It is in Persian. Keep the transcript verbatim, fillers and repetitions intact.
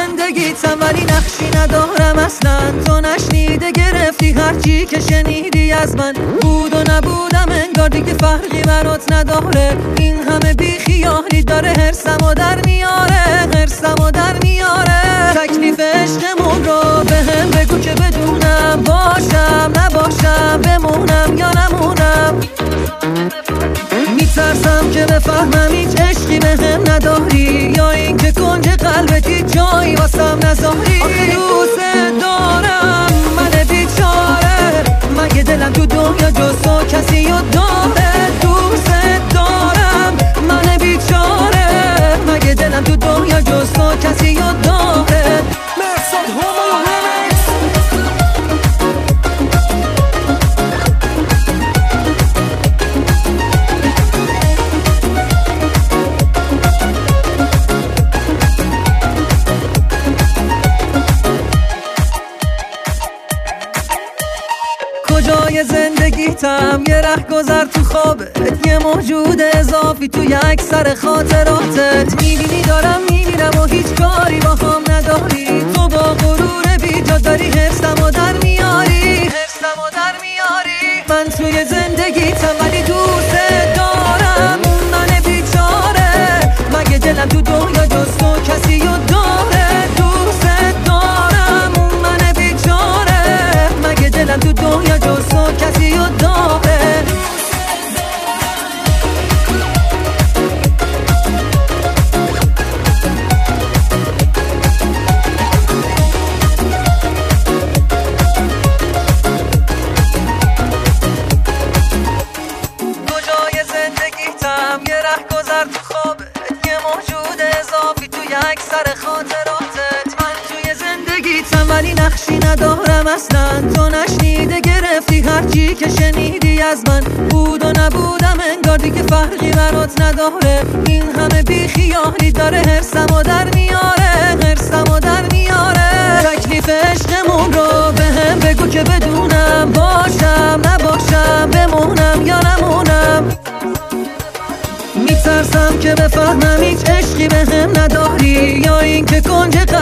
زندگیتم ولی نقشی ندارم اصلا. تو نشنیده گرفتی هرچی که شنیدی از من. بود و نبودم انگار دیگه فرقی برات نداره. این همه بی خیالی داره هرسمو در میاره، هرسمو در میاره. تکلیف عشقمون رو به هم بگو که بدونم، باشم نباشم، بمونم یا نمونم. میترسم که بفهمم هیچ عشقی به هم نداری، یا این که کنج قلبتی جایی واسم نذاری. آخه دوست دارم من بیچاره، مگه دلم تو دنیا جز تو کسی رو داره؟ دوست دارم من بیچاره، مگه دلم تو دنیا جز تو کسی رو داره؟ مرساد هومو رمیکس. کجای زندگیتم یه ره گذر تو خوابت، یه موجود اضافی توی اکثر خاطراتت. میبینی دارم میمیرم و هیچ کاری با هم نداری. تو با غرور بیجا داری حرصمو در میاری، حرصمو در میاری. من توی زندگیتم ولی دوست دارم من بیچاره، مگه دلم تو دنیا جز تو کسی رو داره؟ دوست دارم من بیچاره، مگه دلم تو دنیا جز تو کسی رو داره؟ کجای زندگیتم یه ره گذر تو خوابت، یه موجود اضافی توی اکثر خاطراتت. من توی زندگیتم ولی نقشی ندارم اصلا. تو نشنیده گرفتی هرچی که شنیدی از من. بود و نبودم انگار دیگه فرقی برات نداره. این همه بی خیالی داره هرسمو در میاره، هرسمو در میاره. تکلیف عشقمون رو به هم بگو که بدونم، باشم نباشم، بمونم یا نمونم. میترسم که بفهمم هیچ عشقی به هم نداری، یا این که کنج